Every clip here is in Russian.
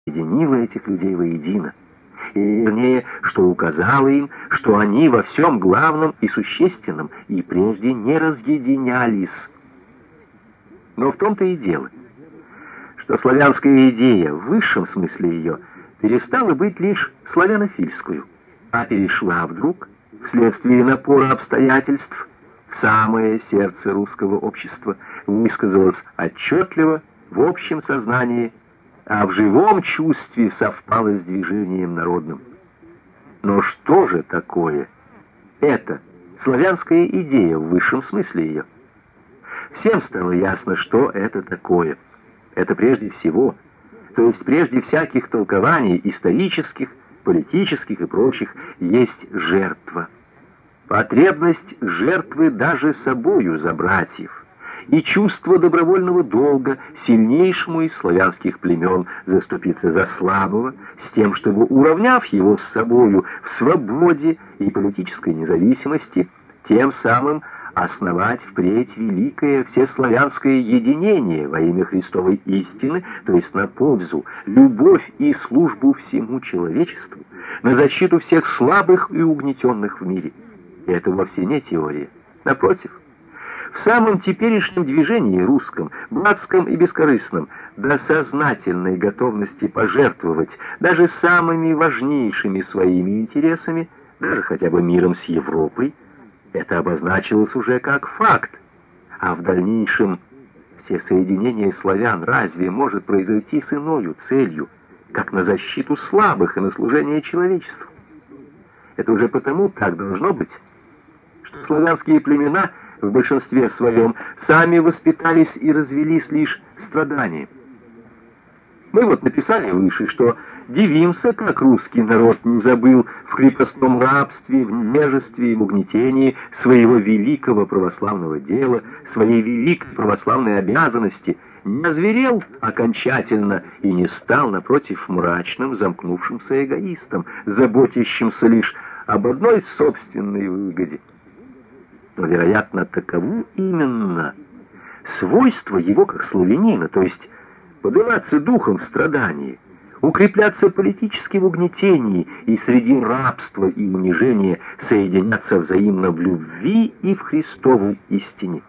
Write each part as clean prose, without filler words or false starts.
соединила этих людей воедино, и вернее, что указала им, что они во всем главном и существенном и прежде не разъединялись. Но в том-то и дело, что славянская идея в высшем смысле ее перестала быть лишь славянофильскую, а перешла вдруг, вследствие напора обстоятельств, в самое сердце русского общества, высказалась отчетливо в общем сознании, а в живом чувстве совпало с движением народным. Но что же такое эта славянская идея в высшем смысле ее? Всем стало ясно, что это такое. Это прежде всего, то есть прежде всяких толкований исторических, политических и прочих, есть жертва. Потребность жертвы даже собою за братьев, и чувство добровольного долга сильнейшему из славянских племен заступиться за слабого, с тем, чтобы, уравняв его с собою в свободе и политической независимости, тем самым основать впредь великое всеславянское единение во имя Христовой истины, то есть на пользу, любовь и службу всему человечеству, на защиту всех слабых и угнетенных в мире. И это вовсе не теория. Напротив, в самом теперешнем движении русском, братском и бескорыстном, до сознательной готовности пожертвовать даже самыми важнейшими своими интересами, даже хотя бы миром с Европой, это обозначилось уже как факт. А в дальнейшем все соединение славян разве может произойти с иною целью, как на защиту слабых и на служение человечеству? Это уже потому так должно быть, что славянские племена в большинстве своем сами воспитались и развелись лишь страданием. Мы вот написали выше, что дивимся, как русский народ не забыл в крепостном рабстве, в невежестве и в угнетении своего великого православного дела, своей великой православной обязанности, не озверел окончательно и не стал, напротив, мрачным, замкнувшимся эгоистом, заботящимся лишь об одной собственной выгоде. Но, вероятно, таково именно свойство его как славянина, то есть подниматься духом в страдании, укрепляться политически в угнетении и среди рабства и унижения соединяться взаимно в любви и в Христовой истине.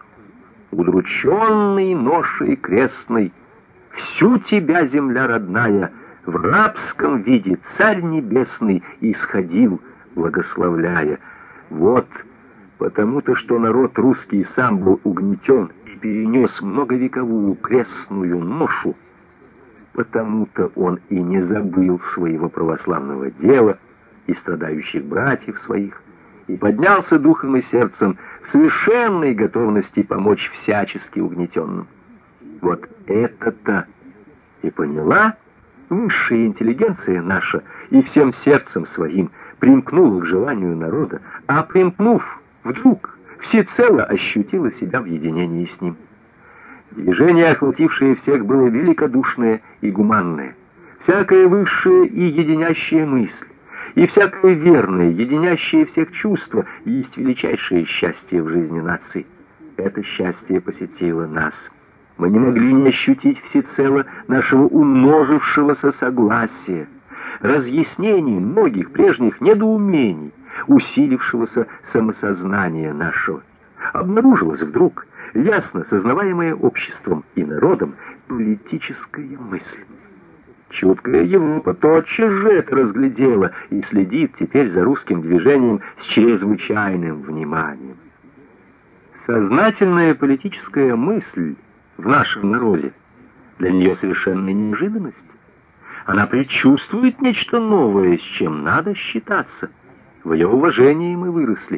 Удрученный ношей крестной, всю тебя, земля родная, в рабском виде Царь Небесный исходил, благословляя. Вот потому-то, что народ русский сам был угнетен и перенес многовековую крестную ношу, потому-то он и не забыл своего православного дела и страдающих братьев своих, и поднялся духом и сердцем в совершенной готовности помочь всячески угнетенным. Вот это-то и поняла высшая интеллигенция наша, и всем сердцем своим примкнула к желанию народа, а примкнув, вдруг всецело ощутила себя в единении с ним. Движение, охватившее всех, было великодушное и гуманное. Всякая высшая и единящая мысль, и всякое верное, единящее всех чувство есть величайшее счастье в жизни нации. Это счастье посетило нас. Мы не могли не ощутить всецело нашего умножившегося согласия, разъяснений многих прежних недоумений, усилившегося самосознания нашего. Обнаружилась вдруг ясно сознаваемая обществом и народом политическая мысль. Чуткая Европа тотчас же это разглядела и следит теперь за русским движением с чрезвычайным вниманием. Сознательная политическая мысль в нашем народе для нее совершенная неожиданность. Она предчувствует нечто новое, с чем надо считаться. В ее уважении мы выросли.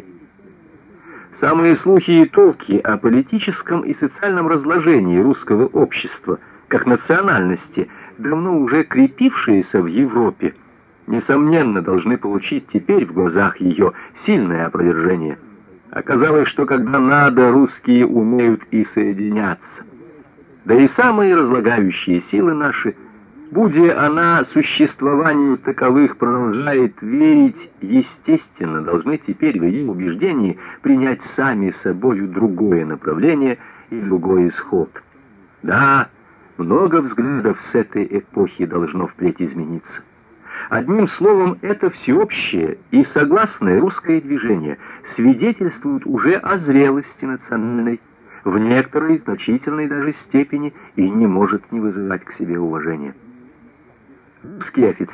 Самые слухи и толки о политическом и социальном разложении русского общества, как национальности, давно уже крепившиеся в Европе, несомненно, должны получить теперь в глазах ее сильное опровержение. Оказалось, что когда надо, русские умеют и соединяться. Да и самые разлагающие силы наши, будя она существованию таковых продолжает верить, естественно, должны теперь в ее убеждении принять сами собою другое направление и другой исход. Да, Много взглядов с этой эпохи должно впредь измениться. Одним словом, это всеобщее и согласное русское движение свидетельствует уже о зрелости национальной, в некоторой значительной даже степени, и не может не вызывать к себе уважения. Русские офицеры